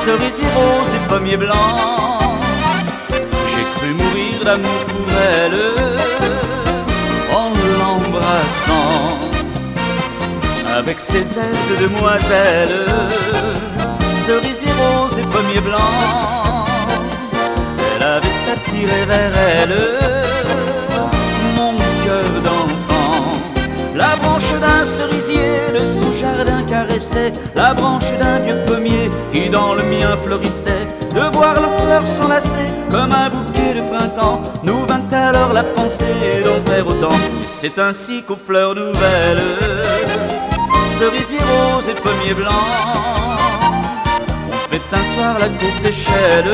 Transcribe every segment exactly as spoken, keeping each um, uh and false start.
cerisier rose et pommier blanc. J'ai cru mourir d'amour pour elle en l'embrassant. Avec ses ailes de demoiselle, cerisier rose et pommier blanc, elle avait attiré vers elle mon cœur d'enfant. La branche d'un cerisier de son jardin caressait la branche d'un vieux pommier qui dans le mien florissait. De voir la fleur s'enlacer comme un bouquet de printemps, nous vint alors la pensée d'en faire autant. Et c'est ainsi qu'aux fleurs nouvelles, cerisier rose et pommier blanc, on fait un soir la courte échelle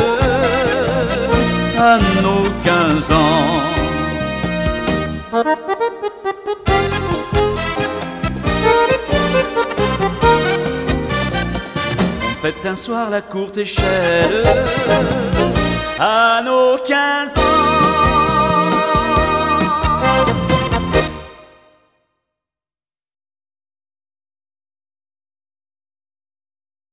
à nos quinze ans. On fait un soir la courte échelle